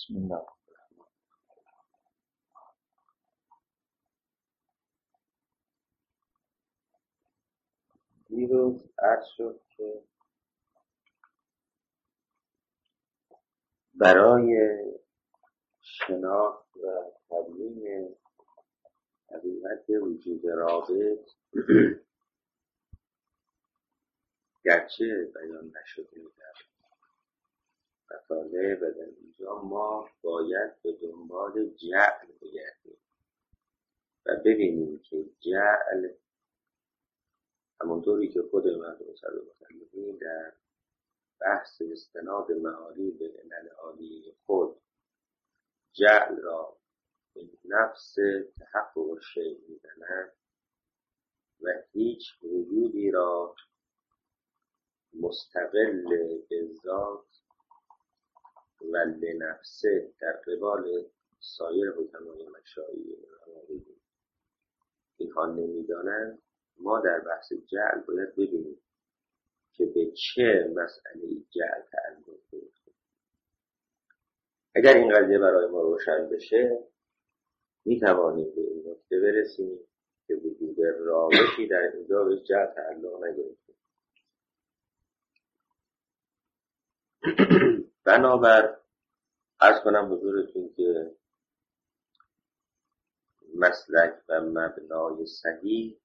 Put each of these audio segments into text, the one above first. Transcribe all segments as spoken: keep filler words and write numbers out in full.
بسم الله. دیروز عرض شد که برای شناخت و تبیین حقیقت وجود رابط گرچه بیان نشده در مطالعه و در اینجا ما باید به دنبال جعل بگردیم و ببینیم که جعل همونطوری که خود مردم صدوق‌المسلمین در بحث استناد معانی به علل عالیه خود جعل را به نفس تحقق شیء می‌زنند و هیچ وجودی را مستقل به ذات و لنفسه در قبال سایر حکمای مشایخ اینها نمی‌دانند. ما در بحث جعل باید ببینیم که به چه مسئله جعل تعلق دارد. اگر این قضیه برای ما روشن بشه میتوانیم به این نکته برسیم که وجود رابطی در اینجا به جعل تعلق نگرفته. بنابر عرض کنم حضورتون که مسلک و مبنای صحیح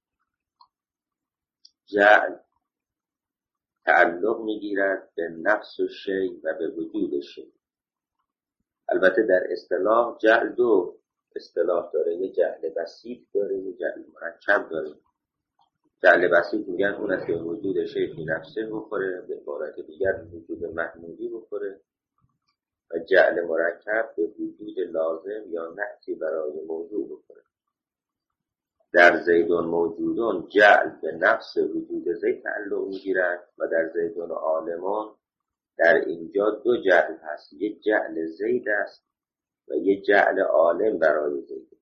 جعل تعلق میگیرد به نفس و شیء و به وجود شیء. البته در اصطلاح جعل دو اصطلاح داره، یه جعل بسیط داره، یه جعل مرکب داره. جعل بسیط میگن اون است که وجود شیء فی نفسه بخوره، به عبارت دیگر وجود محمودی بخوره، و جعل مرکب به وجود لازم یا نعتی برای موضوع بخوره. در زیدون موجودون جعل به نفس وجود زید تعلق میگیرد و در زیدون عالمون در اینجا دو جعل هست، یک جعل زید است و یک جعل عالم برای زید.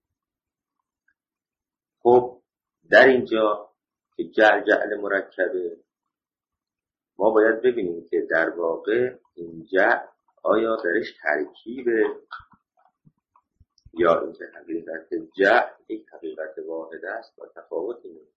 خب در اینجا که جعل جعل مرکبه ما باید ببینیم که در واقع این جعل آیا درش ترکیبه یا اینکه حقیقت جعل یک حقیقت واحد است و تفاوتی نیست.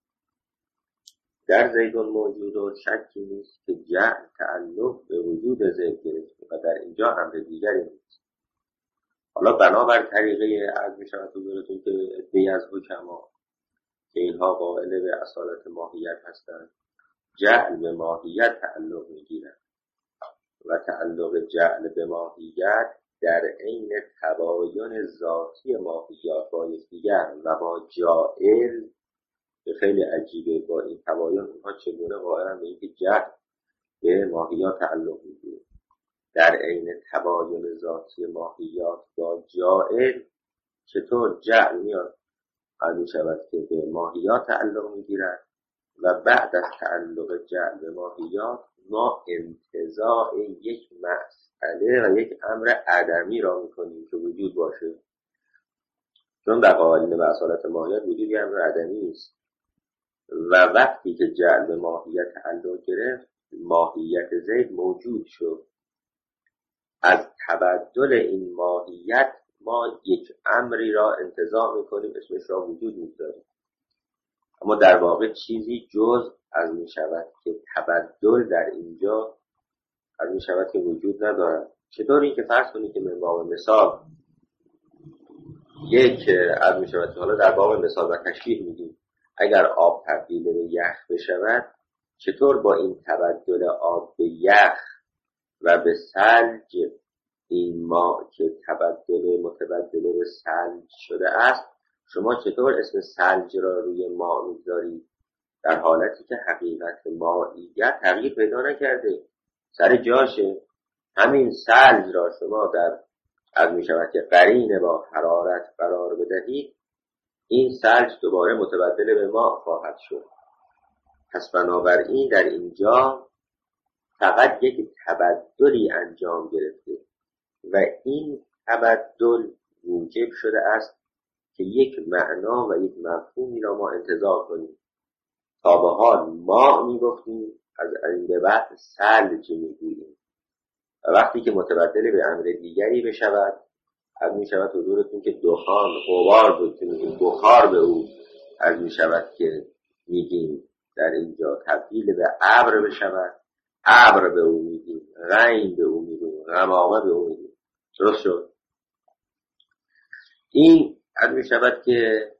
در زیدون موجودون شکی نیست که جعل تعلق به وجود زید گرفته و در اینجا امر دیگری نیست. حالا بنابر طریقه عرض می شود حضورتون که عده‌ای از حکما که اینها قائل به اصالت ماهیت هستند جعل به ماهیت تعلق می گیرند و تعلق جعل به ماهیت در عین تباین ذاتی ماهیات با یکدیگر و با جائل که خیلی عجیبه. با این تباین اونها چگونه قائلن به اینکه جعل به ماهیات تعلق میگیره؟ در عین تباین ذاتی ماهیات با جائل چطور جعل میاد قبول شود که به ماهیات تعلق میگیرد و بعد از تعلق جعل به ماهیات ما انتزاع یک مسئله و یک امر عدمی را میکنیم که وجود باشه، چون در قوانین و اصالت ماهیت وجود یه امر عدمی است و وقتی که جعل به ماهیت تعلق گرفت ماهیت زید موجود شد. از تبدل این ماهیت ما یک امری را انتزاع میکنیم، اسمش را وجود میذاریم، اما در واقع چیزی جز از می شود که تبدل در اینجا از می شود که وجود ندارد. چطور این که فرض کنید که من باب مثال یک از می شود که حالا در باب مثال و تشبیه میگیم اگر آب تبدیل به یخ بشود چطور با این تبدل آب به یخ و به ثلج این ما که تبدل متبدل به ثلج شده است شما چطور اسم ثلج را روی ماء می‌ذارید در حالتی که حقیقت مائیت تغییر پیدا نکرده، سر جاشه؟ همین ثلج را شما در از می شود که قرین با حرارت قرار بدهید این ثلج دوباره متبدل به ماء خواهد شد. پس بنابراین در اینجا فقط یک تبدلی انجام گرفته و این تبدل موجب شده است که یک معنا و یک مفهومی را ما انتزاع کنیم. تا به حال ما میگفتیم، از این به بعد ثلج میگوییم. و وقتی که متبدل به امر دیگری بشود، از می شود حضورتون که دخان غبار بود که میگیم بخار به او از می شود که میگیم در اینجا تبدیل به ابر بشود، ابر به او میگیم، غیم به او میگیم، غمامه به او میگیم. درست شد؟ این از می شود که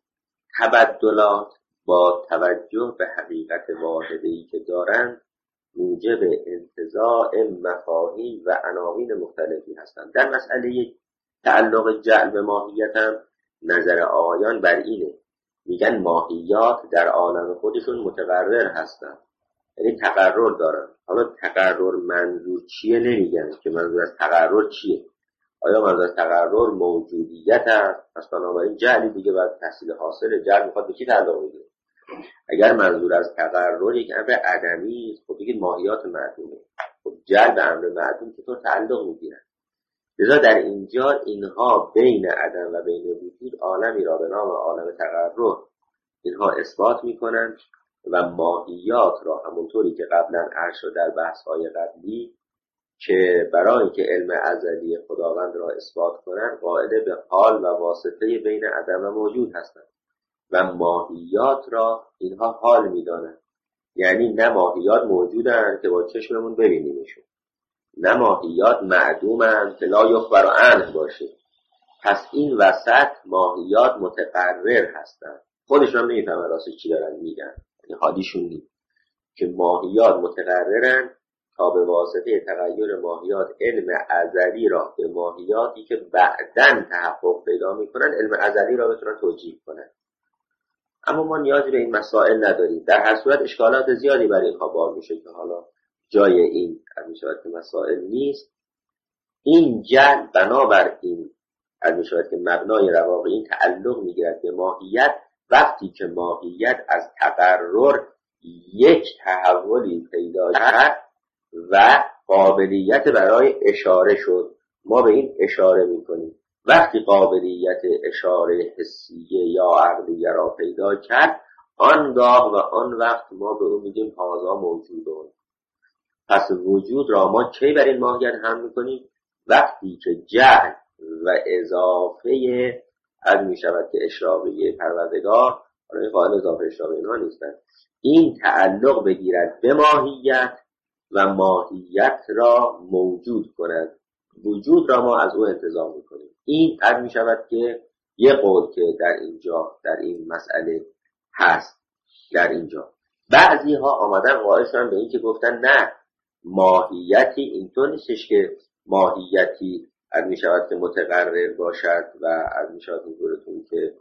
تبدلات با توجه به حقیقت واحده‌ای که دارند موجب انتزاع مفاهیم و عناوین مختلفی هستند. در مسئله تعلق جعل به ماهیت هم نظر آقایان بر اینه، میگن ماهیات در عالم خودشون متقرر هستند، یعنی تقرر دارن. حالا تقرر منظور چیه نمیگن که منظور از تقرر چیه. آیا منظور از تقرر موجودیت هست؟ پس بنابراین جعلی دیگه باید تحصیل حاصل جعل میخواد به چی تعلق میگیره؟ اگر منظور از تقرر یک امر عدمی است، خب بگید ماهیات معدومه. خب جعل به امر معدوم چطور تعلق میگیره؟ لذا در اینجا اینها بین عدم و بین وجود عالمی را به نام عالم تقرر اینها اثبات میکنند و ماهیات را همونطوری که قبلا عرض شد در بحث‌های قبلی که برای اینکه علم ازلی خداوند را اثبات کنند قائل به حال و واسطه بین عدم و موجود هستند و ماهیات را اینها حال میدانند. یعنی نه ماهیات موجودند که با چشممون ببینیمشون، نه ماهیات معدومند که لا یخبر عنه باشه. پس این وسط ماهیات متقرر هستند. خودشون هم نمیفهمن راست چی دارن میگن، یعنی حالیشون نیست که ماهیات متقررن تا به واسطه تغییر ماهیات علم ازلی را به ماهیاتی که بعداً تحقق پیدا میکنن علم ازلی را بتونن توجیه کنن. اما ما نیازی به این مسائل نداریم. در هر صورت اشکالات زیادی برای اینها بار میشه که حالا جای این از میشود که مسائل نیست. این جعل بنابر این از میشود که مبنای رواقع این تعلق میگیرد به ماهیت وقتی که ماهیت از تقرر یک تحولی پیدا کرد و قابلیت برای اشاره شد. ما به این اشاره میکنیم. وقتی قابلیت اشاره حسیه یا عقلیه را پیدا کرد آنگاه و آن وقت ما به اون میگیم هذا موجودون. پس وجود را ما کی بر این ماهیت هم میکنیم؟ وقتی که جعل و اضافه از میشود که اشراقیه پروردگار، حالا این قائل اضافه اشراقیه اینا نیستن، این تعلق بگیرد به ماهیت و ماهیت را موجود کند. وجود را ما از او انتظار میکنیم. این از میشود که یه قول که در اینجا در این مسئله هست. در اینجا بعضی ها آمدن قائل شدن به این که گفتن نه، ماهیتی اینطور نیستش که ماهیتی از میشود که متقرر باشد و از میشود حضورتون که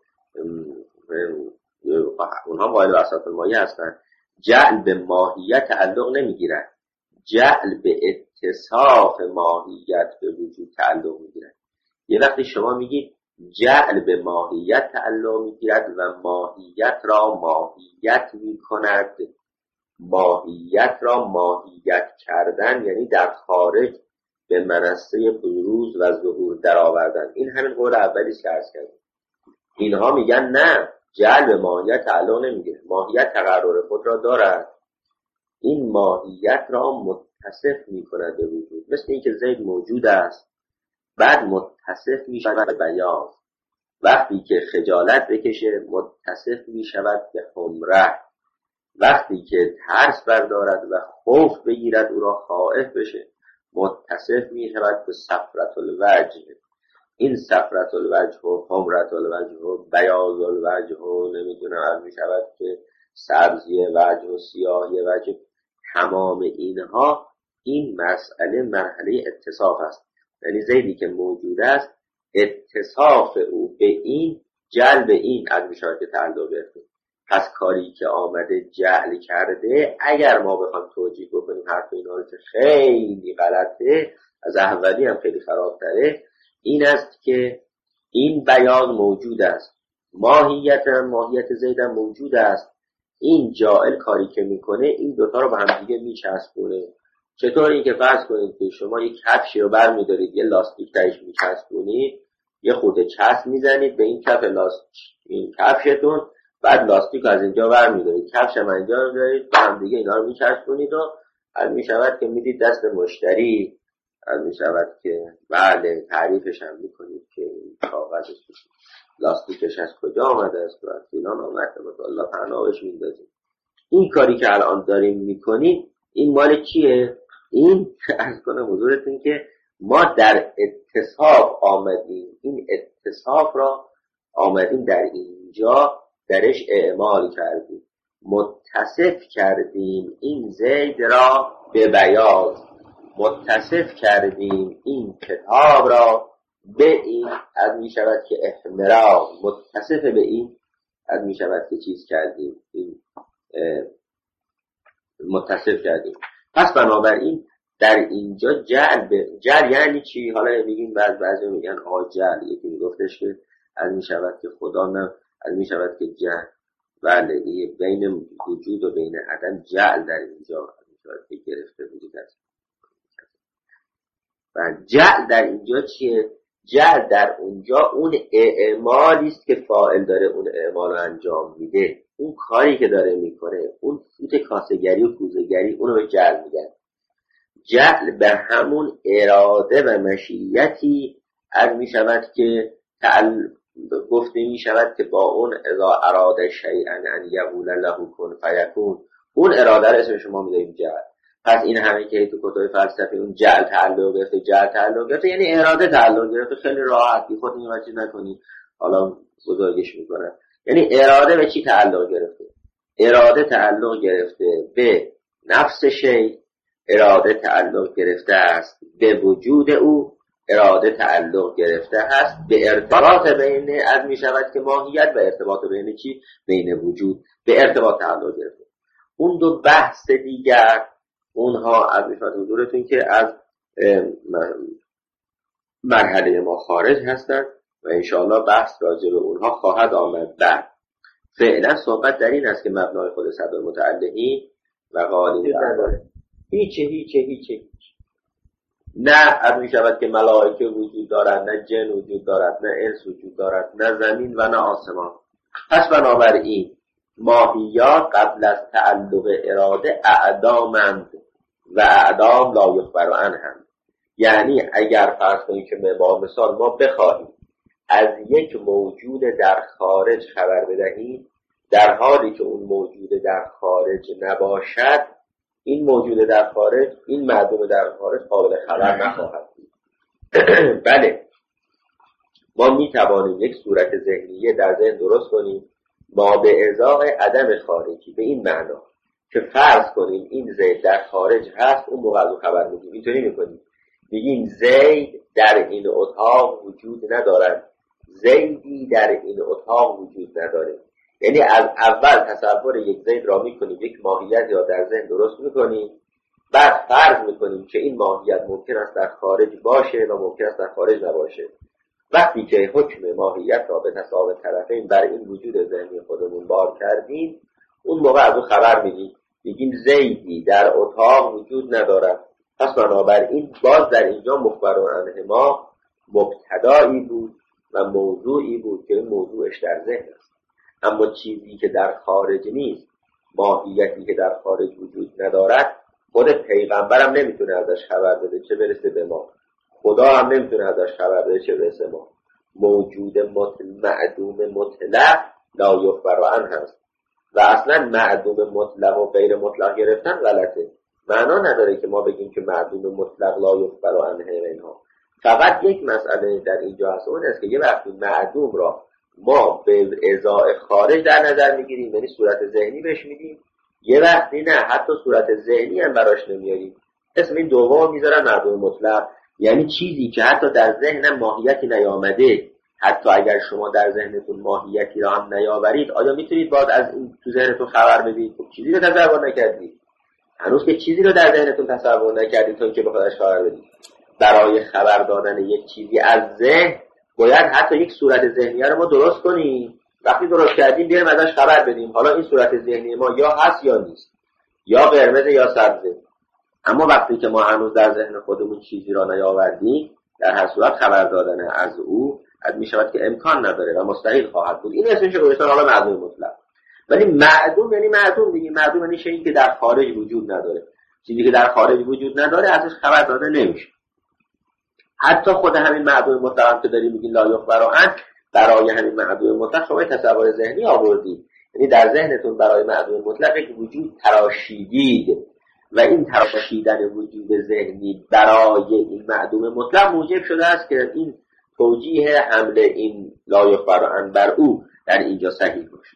اونها قائل به اساس المایه هستن. جعل به ماهیت تعلق نمیگیرد، جعل به اتصاف ماهیت به وجود تعلق میگیرد. یه وقتی شما میگید جعل به ماهیت تعلق میگیرد و ماهیت را ماهیت میکند، ماهیت را ماهیت کردن یعنی در خارج به منصه بروز و ظهور در آوردن. این همین قول اولی که عرض کردیم. اینها میگن نه، جعل به ماهیت تعلق نمیگیرد، ماهیت تقرر خود را دارد، این ماهیت را متصف میکند به وجود. مثل اینکه زید موجود است بعد متصف میشود به بیاض، وقتی که خجالت بکشه متصف میشود به حمره، وقتی که ترس بردارد و خوف بگیرد او را خائف بشه متصف میشود به صفرة الوجه. این صفرة الوجه و حمرة الوجه و بیاض الوجه و نمیدونم میشود که سبزی وجه و سیاهی وجه، تمام اینها این مسئله مرحله اتصاف است. یعنی زیدی که موجود است اتصاف او به این جلب این از میشود که تعلق گرفته. پس کاری که آمده جعل کرده اگر ما بخوام توجیه بکنیم حرف اینا رو که خیلی غلطه، از اولی هم خیلی خرابتره، این است که این بیان موجود است، ماهیت هم ماهیت زید هم موجود است. این جاعل کاری که میکنه این دوتا رو به هم دیگه میچسبونه. چطور؟ این که فرض کنید که شما یک کفشی رو بر میدارید یه لاستیک تایش میچسبونید، یه خورده چسب میزنید به این کف لاستیک این کفشتون، بعد لاستیک از اینجا بر میدارید، کفش هم اینجا رو دارید، به هم دیگه اینا رو میچسبونید و حل میشود که میدید دست مشتری از می شود که بله تعریفش هم می کنید که این کاغذش لاستیکش از کجا آمده است و از فیلان آمده و الله پناهش می دازیم. این کاری که الان داریم می کنیم این مال چیه؟ این از کنم حضورتون که ما در اتصاف آمدیم، این اتصاف را آمدیم در اینجا درش اعمال کردیم، متصف کردیم این زید را به بیاض، متصف کردیم این کتاب را به این از می شود که احمرا، متصف به این از می شود که چیز کردیم، این متصف کردیم. پس بنابراین در اینجا جعل به جعل یعنی چی؟ حالا میگیم بعض بعضی میگن آ جعل، یکی میگفتش که از می شود که خدا نه، از می شود که جعل، بله بین وجود و بین عدم جعل در اینجا که گرفته وجود است. و جعل در اینجا چیه؟ جعل در اونجا اون اعمالی است که فاعل داره اون اعمال رو انجام میده، اون کاری که داره میکنه، اون فوت کاسه‌گری و کوزه‌گری، اون رو جعل میگن. جعل به همون اراده و مشیتی از میشود که تعل... گفته میشود که با اون اذا اراده شیئا ان یقول له کن فیکون، اون اراده رو اسم شما میذاریم جعل. پس این همه که تو کتاب فلسفه اون جعل تعلق گرفته، جعل تعلق گرفته یعنی اراده تعلق گرفته، خیلی راحت بی خود این چیز نکنی حالا بزرگش میکنن. یعنی اراده به چی تعلق گرفته؟ اراده تعلق گرفته به نفس شی، اراده تعلق گرفته است به وجود او، اراده تعلق گرفته است به ارتباط بین از می شود که ماهیت و ارتباط بین چی؟ بین وجود، به ارتباط تعلق گرفته. اون دو بحث دیگر اونها از میفاد حضورتون که از مرحله ما خارج هستند و انشاءالله بحث راجع به اونها خواهد آمد. بعد فعلا صحبت در این است که مبنای خود صدر متعلقین و قائلین نداره، هیچه هیچه هیچه هیچه نه از می شود که ملائکه وجود دارد، نه جن وجود دارد، نه انس وجود دارد، نه زمین و نه آسمان. پس بنابراین ماهیات قبل از تعلق اراده اعدامند و اعدام لا یخبر عنهم. یعنی اگر فرض کنید که با مثال ما بخواهیم از یک موجود در خارج خبر بدهیم در حالی که اون موجود در خارج نباشد، این موجود در خارج، این معدوم در خارج قابل خبر نخواهد بود. بله ما می توانیم یک صورت ذهنیه در ذهن درست کنیم ما به ازای عدم خارجی، به این معنا که فرض کنیم این زید در خارج هست، اون موقع از خبر میدیم. اینطوری میکنیم میگیم زید در این اتاق وجود ندارد، زیدی در این اتاق وجود نداره. یعنی از اول تصور یک زید را میکنیم، یک ماهیت یا در ذهن درست میکنیم، بعد فرض میکنیم که این ماهیت ممکن است در خارج باشه و ممکن است در خارج نباشه. وقتی که حکم ماهیت را به تساوی طرفین بر این وجود ذهنی خودمون بار کردیم، اون موقع از اون خبر میدیم، میگیم زیدی در اتاق وجود ندارد. پس بنابراین باز در اینجا مخبر عنه ما مبتدایی بود و موضوعی بود که این موضوعش در ذهن است. اما چیزی که در خارج نیست، ماهیتی که در خارج وجود ندارد، خود پیغمبرم نمیتونه ازش خبر بده چه برسه به ما، خدا هم نمیتونه ازش خبر بده چه برسه ما. موجود مطلق معدوم مطلق لا یخبر عنه هست و اصلا معدوم مطلق و غیر مطلق گرفتن غلطه. معنا نداره که ما بگیم که معدوم مطلق لا یخبر عنه اینها. فقط یک مسئله در اینجا هست، اون است که یه وقتی معدوم را ما به ازای خارج در نظر میگیریم، یعنی صورت ذهنی بهش میدیم، یه وقتی نه حتی صورت ذهنی هم براش نمیاریم، اسم این دوم میذارن معدوم مطلق. یعنی چیزی که حتی در ذهن ماهیتی نیامده، حتی اگر شما در ذهنتون ماهیتی را هم نیاورید، آیا میتونید باز از این تو ذهنتون خبر بدید؟ خب چیزی رو تصور نکردید، هنوز که چیزی رو در ذهنتون تصور نکردید تا اینکه بخواید خبر بدید. برای خبر دادن یک چیزی از ذهن باید حتی یک صورت ذهنی رو ما درست کنیم. وقتی درست کردیم بیایم ازش خبر بدیم حالا این صورت ذهنی ما یا هست یا نیست، یا قرمز یا سبزه. اما وقتی که ما هنوز در ذهن خودمون چیزی را نیاوردیم، در هر صورت خبر دادن از او از می شود که امکان نداره و مستحیل خواهد بود. این اسمش رو گذاشتن حالا معدوم مطلق. ولی معدوم یعنی معدوم دیگه، معدوم یعنی چیزی که در خارج وجود نداره. چیزی که در خارج وجود نداره ازش خبر داده نمیشه. حتی خود همین معدوم مطلق که داریم میگین لا یخبر عنه، برای همین معدوم مطلق شما تصور ذهنی آوردید، یعنی در ذهنتون برای معدوم مطلق یک وجود تراشیدید و این تراشیدن وجود ذهنی برای این معدوم مطلق موجب شده است که این توجیه حمله این لا یخبر عنه بر او در اینجا صحیح باشه.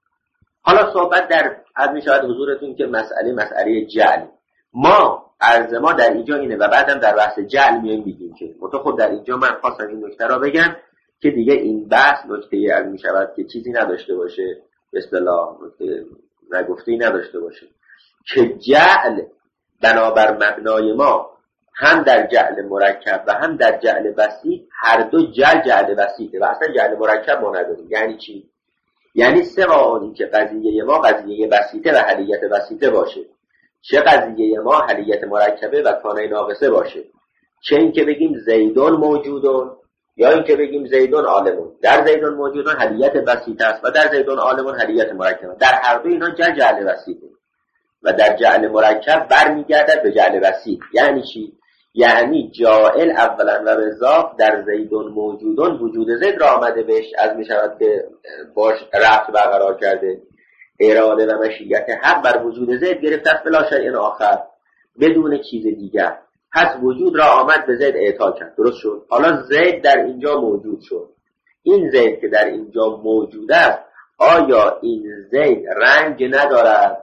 حالا صحبت در از می شود حضورتون که مسئله مسئله جعل، ما عرض ما در اینجا اینه و بعدم در بحث جعل میایم میگیم که متو خود در اینجا من خواستم این نکته را بگم که دیگه این بحث نکته از می شود که چیزی نداشته باشه، به اصطلاح نکته نگفته‌ای نداشته باشه که جعل بنابر مبنای ما هم در جعل مرکب و هم در جعل بسیط هر دو جعل جعل بسیطه و اصلا جعل مرکب ما نداریم. یعنی چی؟ یعنی سواء این که قضیه ما قضیه بسیطه و حلیت بسیطه باشه، چه قضیه ما حلیت مرکبه و کانه ناقصه باشه، چه این که بگیم زیدون موجودون یا این که بگیم زیدون عالمون. در زیدون موجودون حلیت بسیطه است و در زیدون عالمون حلیت مرکبه. در هر دو اینا جعل جعل بسیطه و در جعل مرکب برمیگردد به جعل بسیط. یعنی چی؟ یعنی جاعل اولا و بذات در زیدون موجودون وجود زید را آمده بهش از می شود که باش رفت برقرار کرده، اراده و مشیت حق بر وجود زید گرفته است بلا شیء آخر، بدون چیز دیگر. پس وجود را آمد به زید اعطا کرد. درست شد؟ حالا زید در اینجا موجود شد. این زید که در اینجا موجود است، آیا این زید رنگ ندارد؟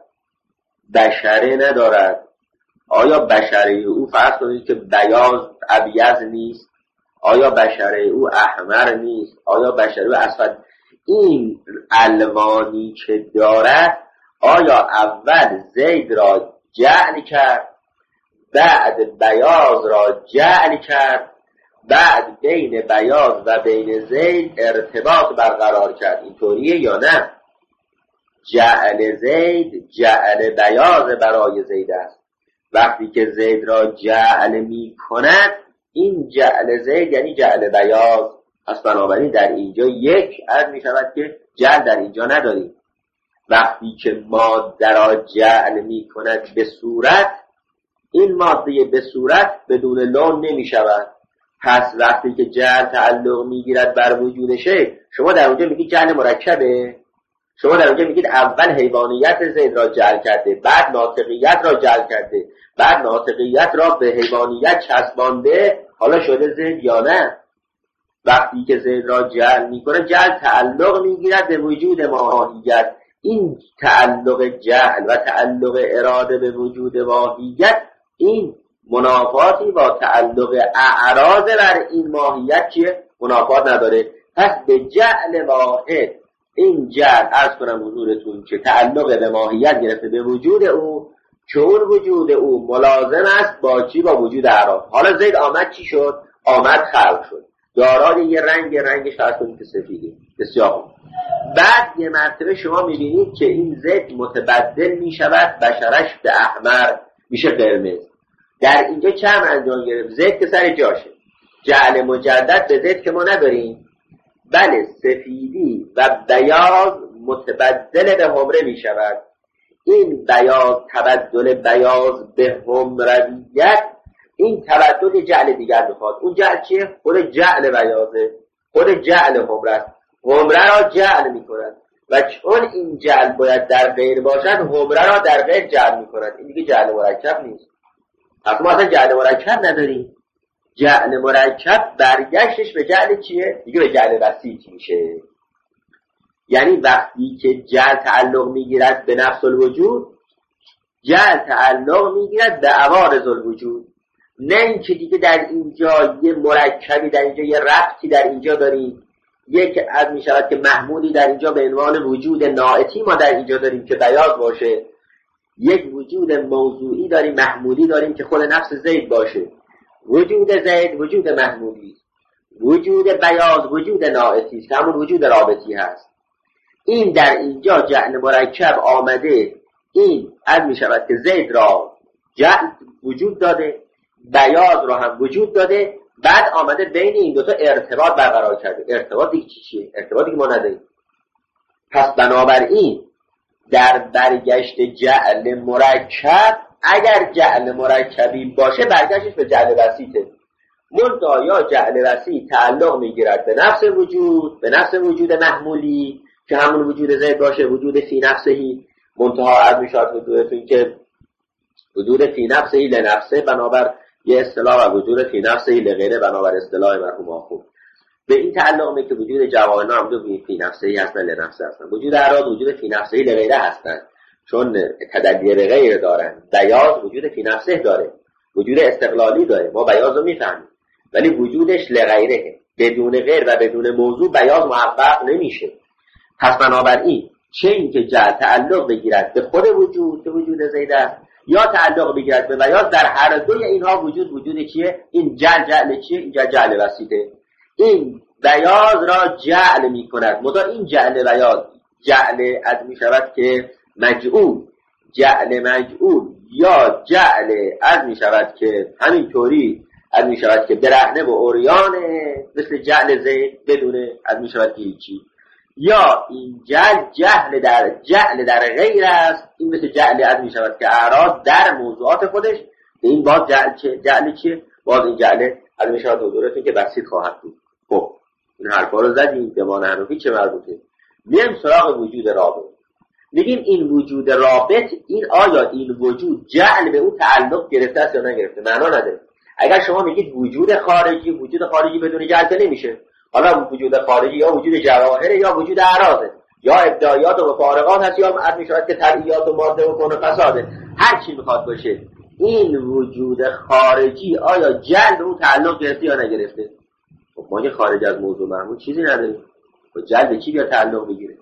بشره ندارد؟ آیا بشره او فرض کنید که بیاض ابیض نیست؟ آیا بشره او احمر نیست؟ آیا بشره او اسود؟ این الوانی که دارد آیا اول زید را جعل کرد، بعد بیاض را جعل کرد، بعد بین بیاض و بین زید ارتباط برقرار کرد؟ اینطوریه یا نه؟ جعل زید جعل بیاض برای زید است. وقتی که زید را جعل می کند، این جعل زید یعنی جعل بیاض. پس بنابراین در اینجا یک عرض می شود که جعل در اینجا نداریم. وقتی که ماده را جعل می کند به صورت، این ماده به صورت بدون لون نمی شود. پس وقتی که جعل تعلق می گیرد بر وجود شی، شما در اونجا میگید جعل مرکبه. شما در اونجا میگید اول حیوانیت زید را جعل کرده، بعد ناطقیت را جعل کرده، بعد ناطقیت را به حیوانیت چسبانده، حالا شده زید یا نه؟ وقتی که زید را جعل میکنه، جعل تعلق میگیرد به وجود ماهیت. این تعلق جعل و تعلق اراده به وجود ماهیت، این منافاتی با تعلق اعراض بر این ماهیت چیه؟ منافات نداره. پس به جعل واحد، این جعل عرض کنم حضورتون که تعلق به ماهیت گرفته به وجود او، که اون وجود او ملازم است با چی؟ با وجود اعراض. حالا زید آمد چی شد؟ آمد خلق شد، دارای یه رنگ، رنگش فرض کنید که سفیده، بسیار خوب. بعد یه مرتبه شما میبینید که این زید متبدل میشود، بشرش به احمر میشه قرمز. در اینجا چه هم انجام گرفت؟ زید که سر جاشه، جعل مجدد به زید که ما نداریم. بله، سفیدی و بیاض متبدل به حمره می شود. این بیاض تبدل بیاض به حمرویت، این تبدل جعل دیگر میخواد. اون جعل چیه؟ خود جعل بیاضه، خود جعل حمره است. حمره را جعل می کند و چون این جعل باید در غیر باشد، حمره را در غیر جعل می کند. این دیگه جعل مرکب نیست. پس ما اصلا جعل مرکب نداریم. جعل مرکب برگشتش به جعل چیه؟ دیگه به جعل بسیط میشه. یعنی وقتی که جعل تعلق میگیرد به نفس الوجود، جعل تعلق میگیرد به عوارض الوجود. نه اینکه دیگه در اینجا یه مرکبی، در اینجا یه ربطی در اینجا داریم، یک از میشود که محمولی در اینجا به عنوان وجود ناعتی ما در اینجا داریم که بیاض باشه، یک وجود موضوعی داریم، محمولی داریم که خود نفس زید باشه. وجود زید وجود محمولی، وجود بیاض وجود ناعتی است، همون وجود رابطی هست. این در اینجا جعل مرکب آمده، این از می شود که زید را جعل وجود داده، بیاض را هم وجود داده، بعد آمده بین این دوتا ارتباط برقرار کرده. ارتباط دیگه چی چیه؟ ارتباطی که ما نداریم. پس بنابراین در برگشت جعل مرکب، اگر جعل مرکبی باشه برگشتش به جعل بسیطه. منتها یا جعل وسیع تعلق میگیرد به نفس وجود، به نفس وجود محمولی که همون وجود زید باشه، وجود فی نفسهی. منتها از میشاد وجودتون که وجود فی نفسهی لنفسه بنابر یه اصطلاح و وجود فی نفسهی لغیره بنابر اصطلاح مرحوم آخوند. به این تعلق می که وجود جواهرنا هم دو فی نفسهی هستن لنفسه هستن. وجود اعراض وجود فی نفسهی لغیره هستن چون تدلی به غیر دارن. بیاض وجود فی نفسه داره، وجود استقلالی داره، ما بیاض رو میفهمیم، ولی وجودش لغیره، بدون غیر و بدون موضوع بیاض محقق نمیشه. پس بنابراین چه این که جعل تعلق بگیرد به خود وجود، به وجود زیده، یا تعلق بگیرد به بیاض، در هر دوی اینها وجود وجود چیه؟ این جعل جعل چیه؟ اینجا جعل وسیطه. این بیاض را جعل می کند. مدا این جعل بیاض جعل از می شود که مجعول، جعل مجعول، یا جعل از می شود که همینطوری از می شود که برهنه و اوریانه مثل جعل زید بدونه از می شود که هیچی، یا این جعل جهل در جعل در غیر است. این مثل جعل از می شود که اعراض در موضوعات خودش. این باز جعل چه؟ جعل چیه؟ باز این جعل از می شود حضورتون که بسیط خواهد بود. خب این حرفا رو زدیم به ما حنفی چه مربوطه؟ میایم سراغ وجود رابط. میگیم این وجود رابط، این آیا این وجود جعل به اون تعلق گرفته است یا نگرفته؟ معنا نداره. اگر شما میگید وجود خارجی، وجود خارجی بدون جعل که نمیشه. حالا وجود خارجی یا وجود جواهره یا وجود اعراضه، یا ابداعیات و مفارقات هست، یا عرض میشود که طبیعیات و ماده و کون و فساده. هر چی میخواد باشه، این وجود خارجی آیا جعل به اون تعلق گرفته یا نگرفته؟ خب ما که خارج از موضوع محمول چیزی نداریم، با جعل به چی بیا تعلق بگیره؟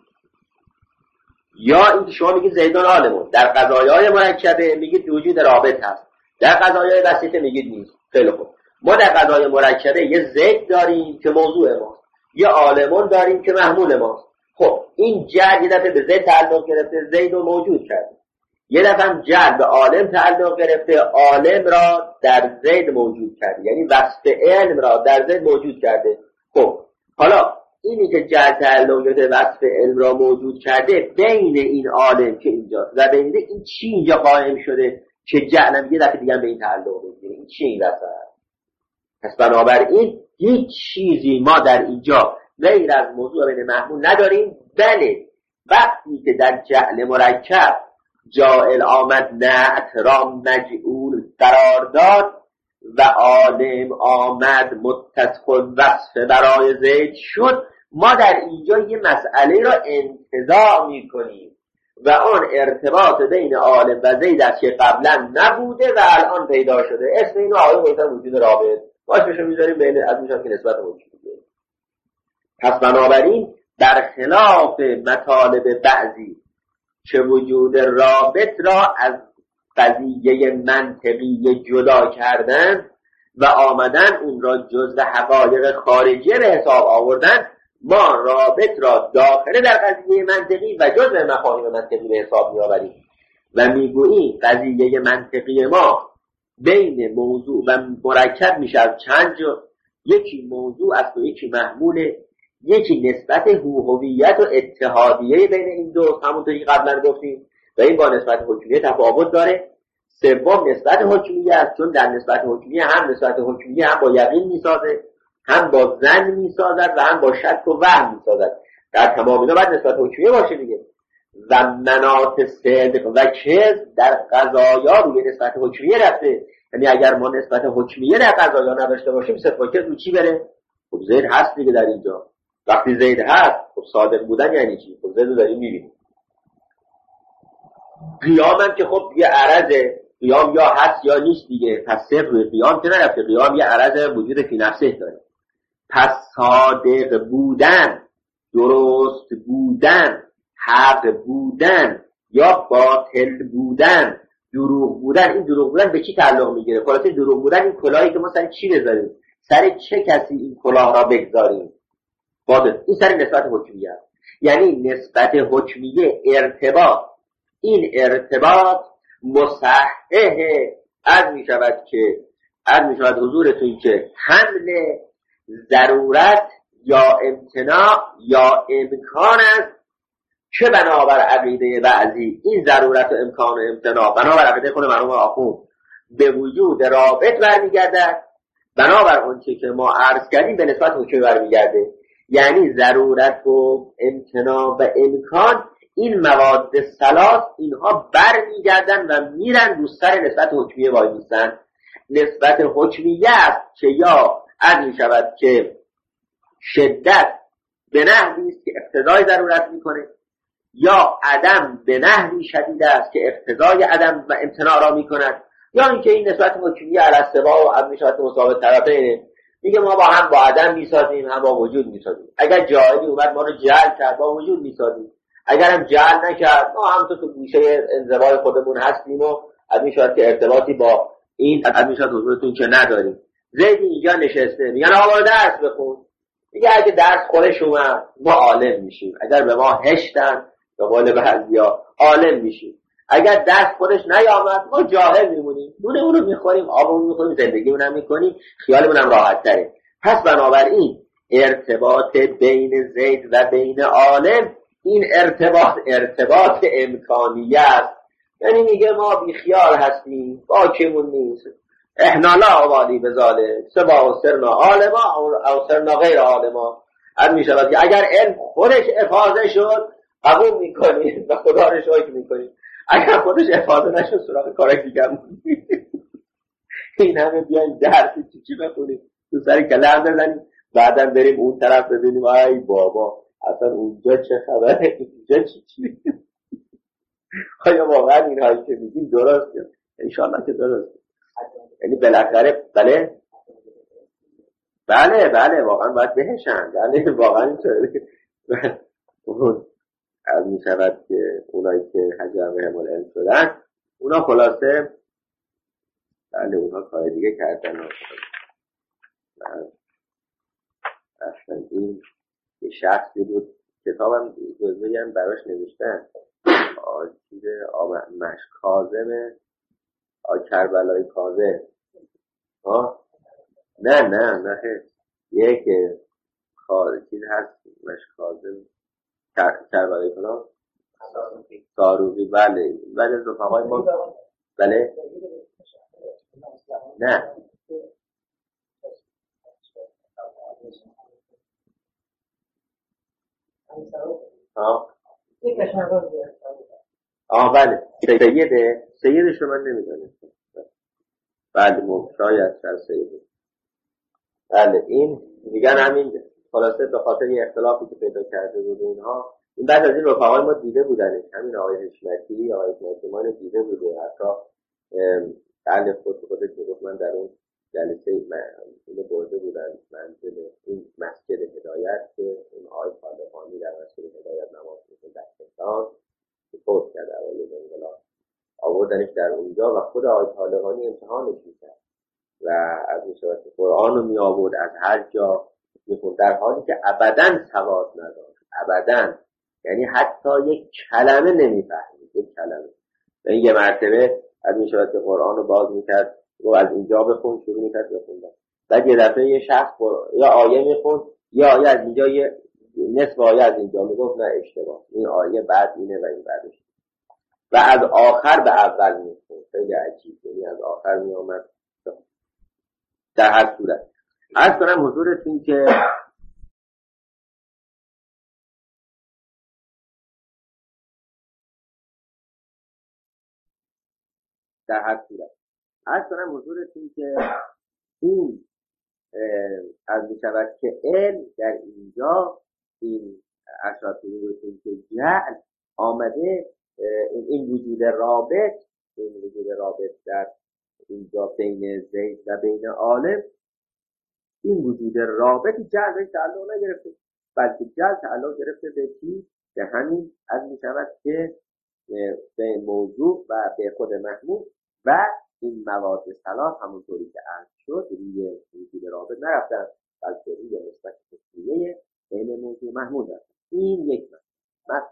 یا اینکه شما میگید زیدان عالمون، در قضایای مرکبه میگید وجود رابط هست، در قضایای بسیطه میگید نیست. خیلی خوب، ما در قضای مرکبه یه زید داریم که موضوع ماست، یه عالمون داریم که محمول ماست. خب این جعل یه دفعه به زید تعلق گرفته، زید رو موجود کرده، یه دفعه هم جعل به عالم تعلق گرفته، عالم را در زید موجود کرده، یعنی وصف علم را در زید موجود کرده. خب حالا اینی که جعل تعلق گرفته وصف علم را موجود کرده بین این عالم که اینجاست و بین این چی اینجا قائم شده که جعل هم یه دفعه دیگه به این تعلق بگیره، این چی این وصف؟ پس بنابراین هیچ چیزی ما در اینجا غیر از موضوع بین محمول نداریم. بله وقتی که در جعل مرکب جاعل آمد نعت را مجعول قرار داد و عالم آمد متصف وصف برای زید شد، ما در اینجا یه مسئله را انتزاع می کنیم و آن ارتباط بین عالم و زید است که قبلا نبوده و الان پیدا شده. اسم اینو آقای گفتن وجود رابط، باش بشو میذاریم بین از میشن که نسبت وجود. پس بنابراین در خلاف مطالب بعضی که وجود رابط را از قضیه منطقی جدا کردن و آمدن اون را جزء حقایق خارجی به حساب آوردن، ما رابط را داخل در قضیه منطقی و جزء مفاهیم منطقی به حساب می‌آوریم و میگوییم قضیه منطقی ما بین موضوع و مرکب میشه از چند جا. یکی موضوع است و یکی محموله، یکی نسبت هویت و اتحادیه بین این دو، همونطوری که قبلا گفتیم، و این با نسبت حکمیه تفاوت داره. سوم نسبت حکمیه است، چون در نسبت حکمیه هم نسبت حکمیه هم با یقین میسازه، هم با ظن میسازد و هم با شک و وهم میسازد. در تمام اینا باید نسبت حکمیه باشه دیگه. و مناط صدق و کذب در قضایا روی نسبت حکمیه رفته. یعنی اگر ما نسبت حکمیه در قضایا نداشته باشیم، صدق و کذب رو چی بره؟ خب زید هست دیگه در اینجا. وقتی زید هست، خب صادق بودن یعنی چی؟ خب زید رو داریم میبینیم. قیام هم که خب یه عرضه، قیام یا هست یا نیست دیگه. پس صفر روی قیام که نرفته، قیام یه عرض وجود فی نفسه داره. پس صادق بودن، درست بودن، حق بودن یا باطل بودن، دروغ بودن، این دروغ بودن به چی تعلق میگیره؟ خلاصه دروغ بودن این کلاهی که ما سر چی بذاریم؟ سر چه کسی این کلاه را بگذاریم؟ باطل. این سر نسبت حکمیه است. یعنی نسبت حکمیه ارتباط، این ارتباط مصحح از می شود که از می شود حضورتون که حمل ضرورت یا امتناع یا امکان است که بنابر عقیده بعضی این ضرورت و امکان و امتناع بنابر عقیده خود مرحوم آخوند به وجود رابط برمیگردد بنابر آنچه که ما عرض کردیم به نسبت حکمی برمیگرده. یعنی ضرورت و امتناع و امکان، این مواد ثلاث اینها برمیگردن و میرن رو سر نسبت حکمیه وای میستن. نسبت حکمیه است که یا عرض می شود که شدت به نحوی است که اقتضای ضرورت میکنه، یا عدم به نحوی شدید است که اقتضای عدم و امتناع را میکند، یا اینکه این نسبت حکمیه علی السوا و عدم می شود مساوی طرفینه. میگه ما با هم با عدم میسازیم هم با وجود میسازیم. اگر جاهلی اومد ما رو جعل کرد با وجود میسازیم، اگر هم جعل نکرد ما هم تو تو گوشه انزوای خودمون هستیم و عدم می شود که ارتباطی با این عدم می شود حضورتون که نداریم. زید اینجا نشسته میگن آقا درس بخون، میگه اگه درس خودش اومد ما عالم میشیم، اگر به ما هشتن به قول بعضیا عالم میشیم، اگر درس خودش نیامد ما جاهل میمونیم، نونمون رو میخوریم، آبمون میخوریم، زندگیمون هم میکنیم، خیالمون هم راحت تره. پس بنابراین ارتباط بین زید و بین عالم، این ارتباط ارتباط امکانیه است. یعنی میگه ما بی خیال هستیم، باکمون نیست، احنا لا والی بذاله سبا و سرنا عالما او سرنا غیر عالما. هم میشود که اگر علم خودش افاضه شد قبول میکنیم و خدا رو شکر میکنیم، اگر خودش افاضه نشد سراغ کارک دیگر میکنیم. این همه بیایم درس چی چی بخونیم، تو سر کله هم بزنیم، بعدا بریم اون طرف ببینیم ای بابا اصلا اونجا چه خبره، اینجا چی چی. آیا واقعا این هایی که میگیم درسته؟ انشاءالله که درسته. یعنی بالاخره بله بله بله واقعا باید بهشن، بله واقعا اینطوره. اون از می شود که اونایی که حجر همون علم شدن اونا خلاصه بله اونها کار دیگه کردن. اصلا این یه شخصی بود کتابم جزوی هم براش نوشتن چیز مشک کاظم آ کربلای کاظم ها نه نه نه یک کار چیز هست مشک کاظم کربلای کاظم ساروقی بله بله رفقای ما بله نه ها آه بله سیده سیدش رو من نمیدانم بله مو شاید شاید سیده بله این میگن همین خلاصه به خاطر یه اختلافی که پیدا کرده بود اینها این بعد از این رفقای ما دیده بودنش همین آقای حشمتی آقای حشمتی ما دیده بوده حتی بله خود خودش میگفت من در اون جلسه اینو برده بودن منزل این مسجد هدایت که اون آقای طالقانی در مسجد هدایت نماز میکنه در تهران که فوت کرده اوایل انقلاب آوردنش در اونجا و خود آقای طالقانی امتحانش میکرد و از این شبکه قرآن رو می آورد از هر جا میخوند در حالی که ابداً سواد نداشت ابداً یعنی حتی یک کلمه نمیفهمید یک کلمه. این یه مرتبه از این شبکه قرآن رو باز میکرد و از اینجا بخون شروع میکرد بخوندن بعد یه دفعه یه شخص یا آیه میخوند یا آیه از اینجا یه نصف آیه از اینجا میگفت نه اشتباه این آیه بعد اینه و این بعدش و از آخر به اول میخوند. خیلی عجیب یعنی از آخر میامد. در هر صورت عرض کنم حضورتون که در هر صورت عرض کنم حضورتون که این از میشود که علم در اینجا این اشارت حضورتون که جعل آمده این وجود رابط این وجود رابط در اینجا بین زید و بین عالم این وجود رابط جعل به تعلق نگرفته بلکه جعل تعلق گرفته به چی؟ به همین از می شود که به موضوع و به خود محمود و این مواد ثلاث همونطوری که عرض شد روی وجود رابط نرفتن بلکه روی نسبت تسمیه بین موضوع محمود هست. این یک مثل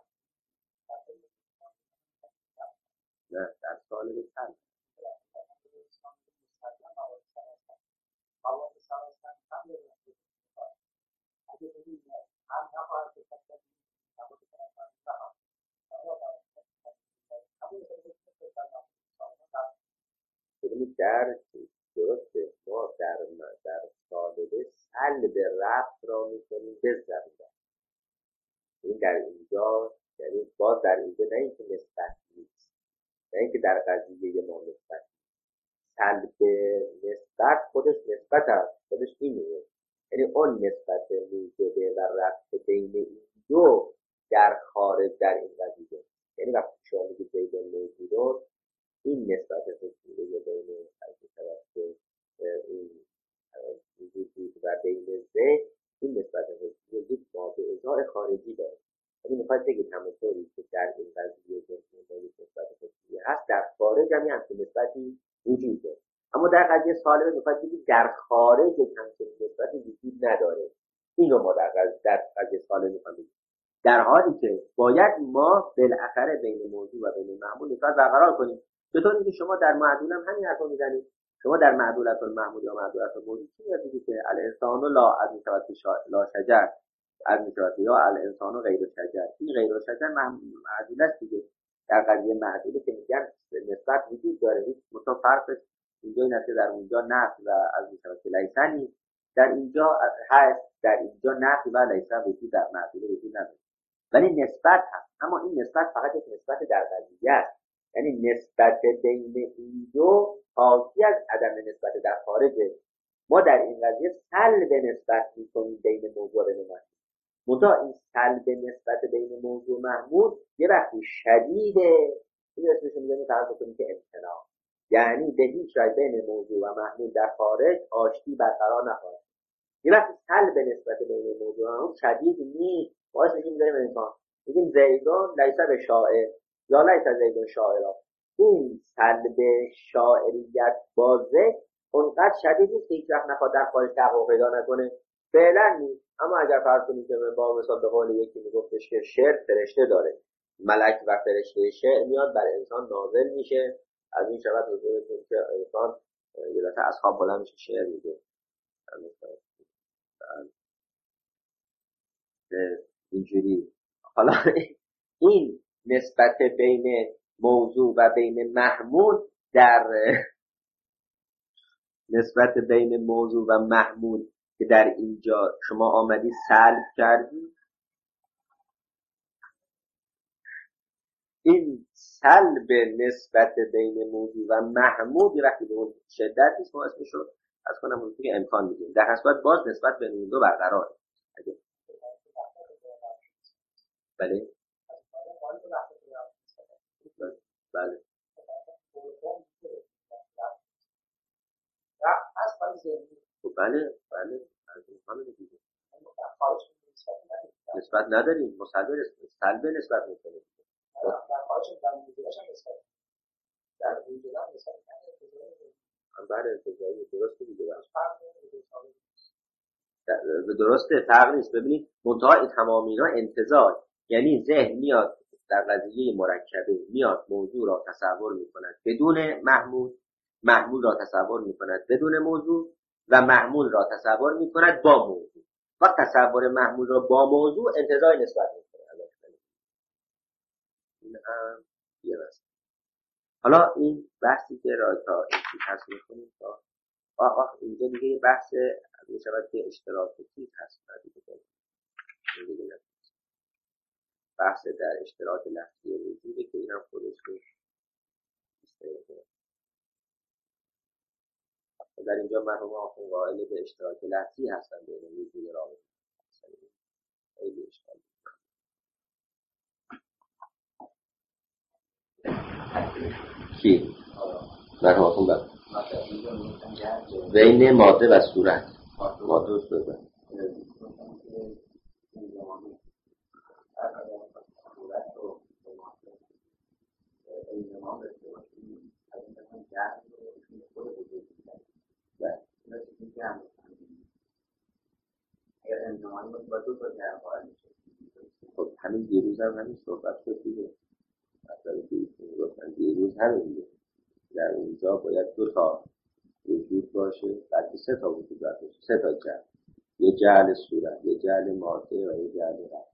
نه در سال بسن در درسته ما در در سالبه سلب رفت را میکنیم به ضرورت. این در اینجا یعنی باز در اینجا نه اینکه نسبت نیست، نه اینکه در قضیه ما نسبت سلب نسبت خودش نسبت هست، خودش اینه، یعنی اون نسبت موجبه و رفت بین این دو در خارج در این قضیه. یعنی وقتی شما میگید بین موجودون این نسبت حسیه بین این وجود و بین ذهن، این نسبت حسیه یک مابعضای خارجی داره. یعنی میخواید بگید همونطوری که در این قضیه ذهن یک نسبت حسیه هست، در خارج هم همچین نسبتی وجود داره. اما در قضیه سالبه میخواید بگید در خارج همچین نسبتی وجود نداره. این رو ما در قضیه, در قضیه سالبه میخوایم بگید، در حالی که باید ما بالاخره بین موضوع و بین معمول نسبت برقرار کنیم. چطور که شما در معدول هم همین حرفو میزنید. شما در معدولت المعمول یا معدولت الموضوع چی میگید که الانسان لا از میشود لا شجر از میشود یا الانسان غیر شجر. این غیر شجر معدول است دیگه. در قضیه معدوله که میگن نسبت وجود داره، هیچ مطابق فرقش اینجا این است که در اونجا نفی و از میشود که لیسنی، در اینجا هست، در اینجا نفی و لیسن وجود در معدوله وجود نداره. ولی نسبت هست، اما این نسبت فقط یک نسبت در قضیه است. یعنی نسبت بین این دو حاکی از عدم نسبت در خارجه. ما در این قضیه سلب نسبت می‌کنیم بین موضوع و بین محمول. منتها این سلب نسبت بین موضوع و محمول یه وقتی شدیده، این اسمش رو می‌ذاریم فرض کنیم که امتناع، یعنی به هیچ وجه بین موضوع و محمول در خارج آشتی برقرار نخواهد. یه وقتی سلب نسبت بین موضوع و محمول شدید نیست، ما اسمش رو می‌ذاریم انسان، میگیم زیدون لیس به شاعر یا لیس زیدون شاعرا. این سلب شاعریت بازه اونقدر شدید نیست که هیچ وقت نخواد در خارج تحقق پیدا نکنه، فعلا نیست. اما اگر فرض کنید که با مثال به قول یکی میگفتش که شعر فرشته داره، ملک و فرشته شعر میاد بر انسان نازل میشه، از این شود حضورتون که انسان یه دفعه اصحاب بلند میشه شعر میگه. اینجوری حالا این نسبت بین موضوع و بین محمول در نسبت بین موضوع و محمول که در اینجا شما آمدی سلب کردی، این سلب نسبت بین موضوع و محمول یه وقتی به اون شدت نیست، ما اسمش رو از کنم اون که امکان میدیم. در حسابت باز نسبت بین این دو برقراره. بله بله بله بله نسبت نداریم، مصدر سلب نسبت میکنیم بله درسته دیگه. درسته فرق نیست. ببینید منتها تمام اینا انتزاع، یعنی ذهن میاد در قضیه مرکبه میاد موضوع را تصور میکند بدون محمول، محمول را تصور میکند بدون موضوع و محمول را تصور میکند با موضوع. وقت تصور محمول را با موضوع انتزاع نسبت میکنه. این هم یه بس. حالا این بحثی که را تا اینجا هست میکنیم تا آه آه اینجا دیگه یه بحث میشود که اشتراکی هست. بحث در اشتراک لفظی وجوده که این هم خودش رو در اینجا مرحوم آخون قائل به اشتراک لفظی هستن بین وجود رابطه. خیلی اشتراک کی؟ مرحوم آخون بر بین ماده و صورت ماده و صورت خب همین دیروز هم همین صحبت شد دیگه. مثلا دیروز همین دیگه در اینجا باید دو تا وجود باشه، بعد سه تا وجود باشه، سه تا جعل، یه جعل صورت، یه جعل ماده و یه جعل رفت.